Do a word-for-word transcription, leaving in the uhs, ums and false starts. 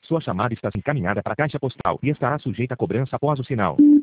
Sua chamada está encaminhada para a caixa postal e estará sujeita a cobrança após o sinal.